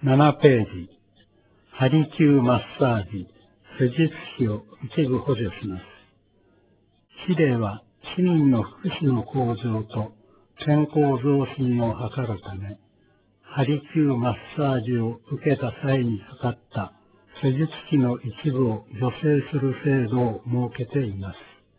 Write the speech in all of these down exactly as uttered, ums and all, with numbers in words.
ななページ、ハリキューマッサージ、施術費を一部補助します。司令は市民の福祉の向上と健康増進を図るため、ハリキューマッサージを受けた際にかかった施術費の一部を助成する制度を設けています。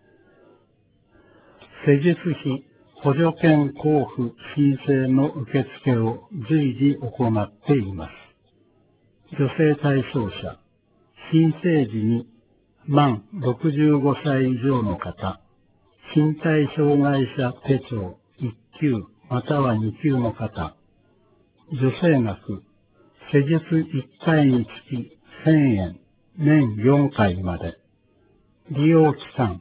施術費補助券交付申請の受付を随時行っています。助成対象者、申請時に満ろくじゅうごさい以上の方、身体障害者手帳いっ級またはに級の方、助成額、施術いっかいにつきせんえん、年よんかいまで。利用期間、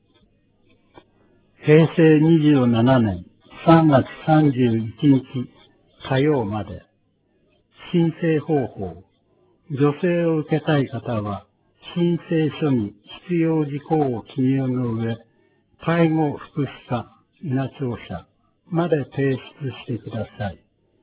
へいせいにじゅうななねんさんがつさんじゅういちにち火曜まで。申請方法、助成を受けたい方は、申請書に必要事項を記入の上、介護福祉課伊那庁舎まで提出してください。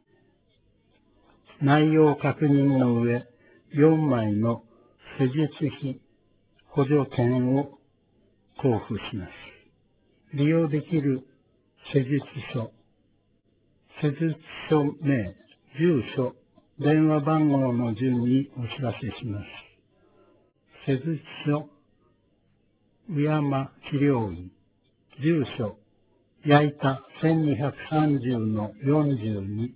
内容確認の上、よんまいの施術費補助券を交付します。利用できる施術書、施術書名、住所、電話番号の順にお知らせします。施術書、宇山治療院、住所、矢板せんにひゃくさんじゅうのよんじゅうに、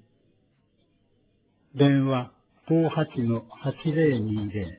電話ごーはちのはちぜろにぜ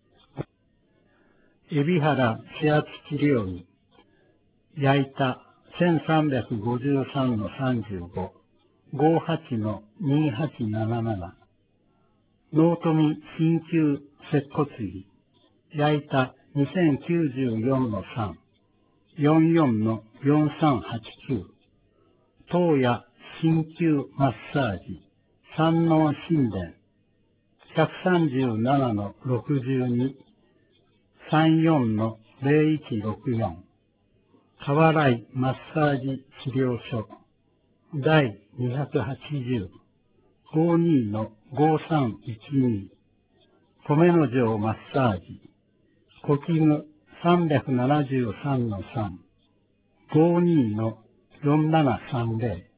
ろ、海老原指圧治療院、矢板せんさんびゃくごじゅうさんのさんじゅうご、ごーはちのにはちなななな、納富鍼灸接骨院、矢板にせんきゅうじゅうよんのさん、よんよんのよんさんはちきゅう、東野鍼灸マッサージ、山王神殿、ひゃくさんじゅうななのろくじゅうに、さんよんのぜろいちろくよん、河原マッサージ治療所、だいにひゃくはちじゅう、ごーにのごーさんいちに、米の城マッサージ、小絹さんびゃくななじゅうさんのさん、ごーにのよんななさんぜ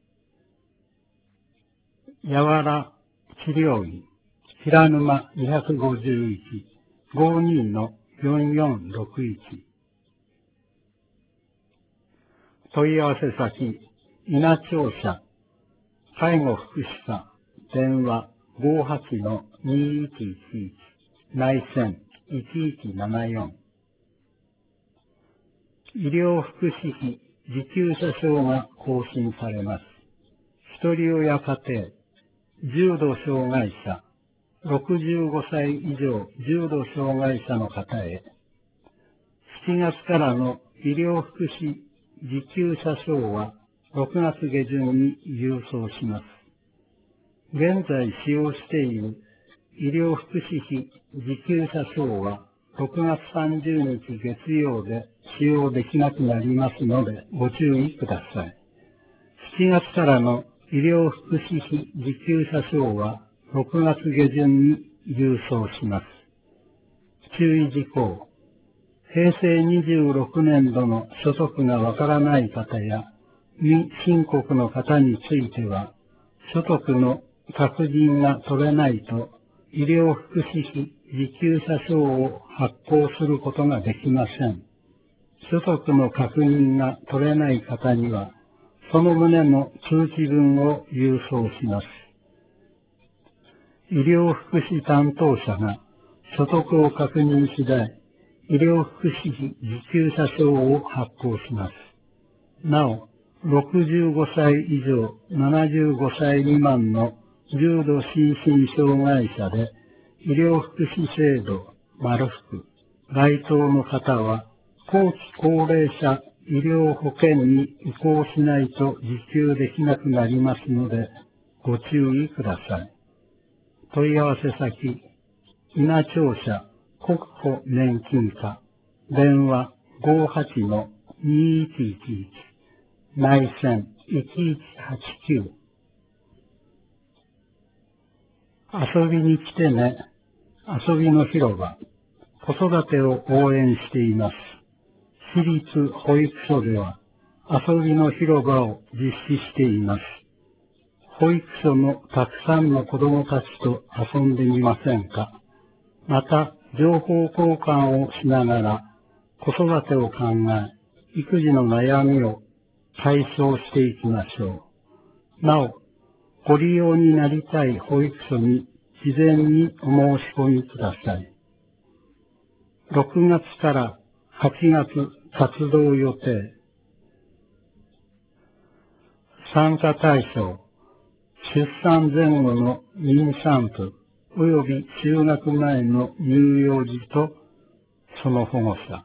ろ、やわら治療院、平沼にひゃくごじゅういち、ごーにのよんよんろくいち。問い合わせ先、伊那庁舎、介護福祉課、電話ごーはちのにいちいちいち、内線いちいちななよん。医療福祉費受給者証が更新されます。ひとり親家庭、重度障害者、ろくじゅうごさい以上重度障害者の方へ、しちがつからの医療福祉受給者証はろくがつげじゅんに郵送します。現在使用している医療福祉費受給者証はろくがつさんじゅうにち月曜で使用できなくなりますのでご注意ください。しちがつからの医療福祉費受給者証はろくがつげじゅんに郵送します。注意事項。へいせいにじゅうろくねんどの所得がわからない方や未申告の方については、所得の確認が取れないと医療福祉費受給者証を発行することができません。所得の確認が取れない方には、その旨の通知文を郵送します。医療福祉担当者が所得を確認次第、医療福祉費受給者証を発行します。なお、ろくじゅうごさい以上ななじゅうごさい未満の重度心身障害者で、医療福祉制度、丸福、該当の方は、後期高齢者医療保険に移行しないと受給できなくなりますので、ご注意ください。問い合わせ先、伊那庁舎国保年金課、電話ごーはちのにいちいちいち、内線いちいちはちきゅう。 遊びに来てね。遊びの広場。子育てを応援しています。私立保育所では遊びの広場を実施しています。保育所のたくさんの子供たちと遊んでみませんか。また、情報交換をしながら子育てを考え、育児の悩みを解消していきましょう。なお、ご利用になりたい保育所に事前にお申し込みください。ろくがつからはちがつ活動予定。参加対象、出産前後の妊産婦及び就学前の乳幼児とその保護者。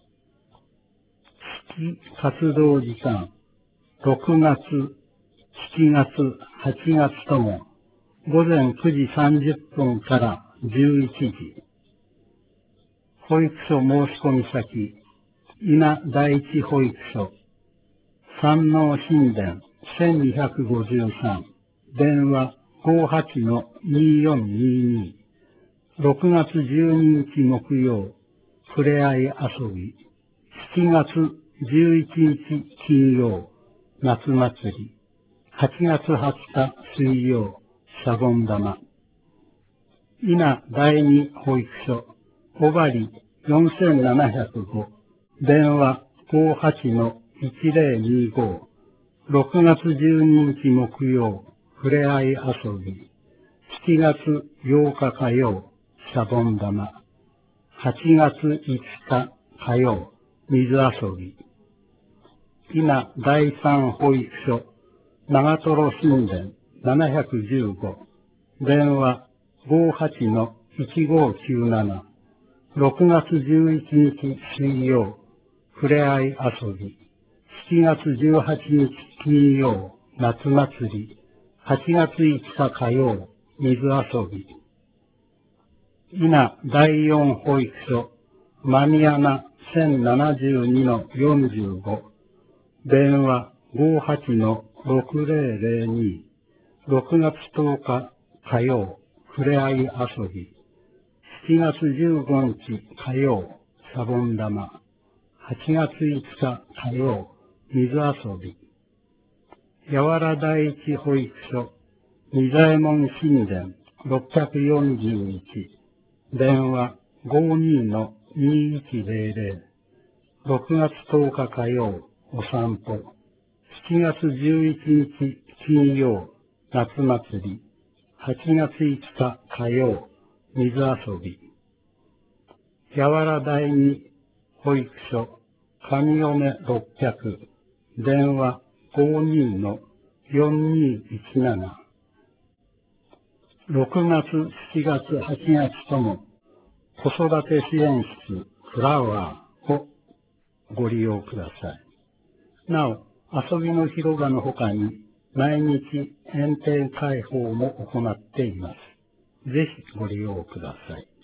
式活動時間、ろくがつ、しちがつ、はちがつともごぜんくじさんじゅっぷんからじゅういちじ。保育所申込先、伊那第一保育所、山王新田せんにひゃくごじゅうさん、電話 ごはちのによんにーにー、ろくがつじゅうににち木曜、ふれあい遊び、しちがつじゅういちにち金曜、夏祭り、はちがつはつか水曜、シャボン玉。伊那第二保育所、小針よんせんななひゃくご、電話 ごはちのいちぜろにーご、ろくがつじゅうににち木曜、ふれあい遊び、しちがつようか火曜、シャボン玉、はちがついつか火曜、水遊び。伊那第三保育所、長瀞新田ななひゃくじゅうご、電話 ごはちのいちごきゅうなな、ろくがつじゅういちにち水曜、ふれあい遊び、しちがつじゅうはちにち金曜、夏祭り、はちがついつか火曜、水遊び。伊那第四保育所、間宮名せんななじゅうにのよんじゅうご、電話 ごはちのろくぜろぜろに、ろくがつとおか火曜、ふれあい遊び、しちがつじゅうごにち火曜、シャボン玉、はちがついつか火曜、水遊び。八原第一保育所、仁左衛門新田ろっぴゃくよんじゅういち、電話 ごにのにいちぜろぜろ、ろくがつとおか火曜、お散歩、しちがつじゅういちにち金曜、夏祭り、はちがついつか火曜、水遊び。八原第二保育所、上尾根ろっぴゃく、電話 ごにのよんにいちなな、ろくがつ、しちがつ、はちがつとも子育て支援室フラワーをご利用ください。なお、遊びの広場のほかに毎日炎天開放も行っています。ぜひご利用ください。